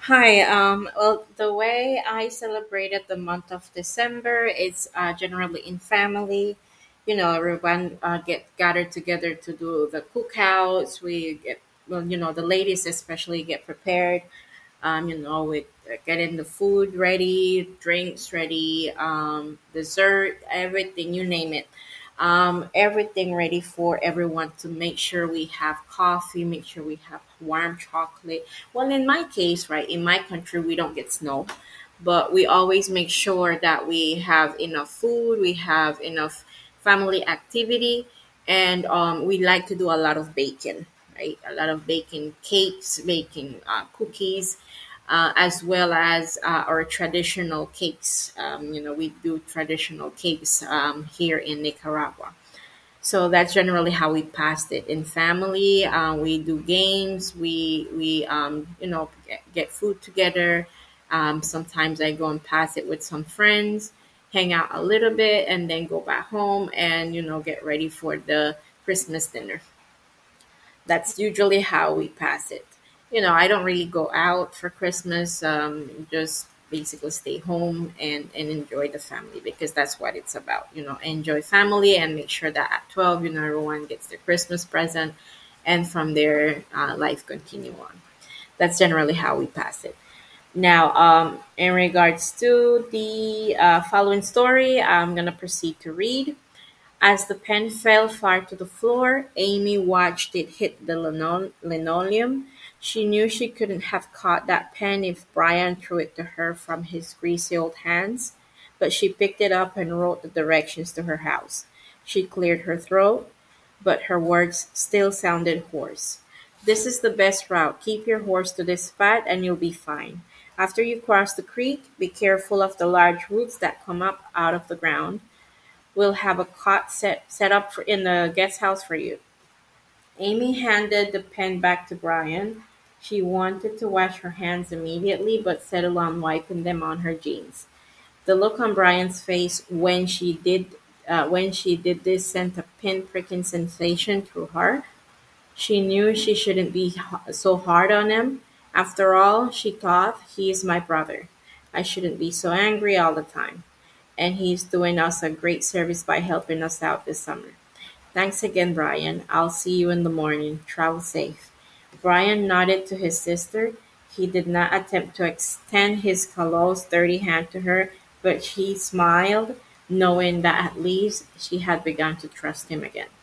Hi. Well, the way I celebrated the month of December is generally in family. Everyone get gathered together to do the cookouts. We get well, the ladies especially get prepared. We getting the food ready, drinks ready, dessert, everything you name it. Everything ready for everyone to make sure we have coffee, make sure we have warm chocolate. Well, in my case, right, in my country, we don't get snow, but we always make sure that we have enough food, we have enough family activity, and we like to do a lot of baking, right? A lot of baking cakes, baking cookies, as well as our traditional cakes. We do traditional cakes here in Nicaragua. So that's generally how we passed it in family. We do games. We get food together. Sometimes I go and pass it with some friends, hang out a little bit, and then go back home and get ready for the Christmas dinner. That's usually how we pass it. I don't really go out for Christmas. Just basically stay home and enjoy the family because that's what it's about. Enjoy family and make sure that at 12, everyone gets their Christmas present, and from there, life continue on. That's generally how we pass it. Now, in regards to the following story, I'm gonna proceed to read. As the pen fell far to the floor, Amy watched it hit the linoleum. She knew she couldn't have caught that pen if Brian threw it to her from his greasy old hands, but she picked it up and wrote the directions to her house. She cleared her throat, but her words still sounded hoarse. This is the best route. Keep your horse to this spot and you'll be fine. After you cross the creek, be careful of the large roots that come up out of the ground. We'll have a cot set up in the guest house for you. Amy handed the pen back to Brian. She wanted to wash her hands immediately, but settled on wiping them on her jeans. The look on Brian's face when she did this sent a pin-pricking sensation through her. She knew she shouldn't be so hard on him. After all, she thought, he is my brother. I shouldn't be so angry all the time. And he's doing us a great service by helping us out this summer. Thanks again, Brian. I'll see you in the morning. Travel safe. Brian nodded to his sister. He did not attempt to extend his callous, dirty hand to her, but she smiled, knowing that at least she had begun to trust him again.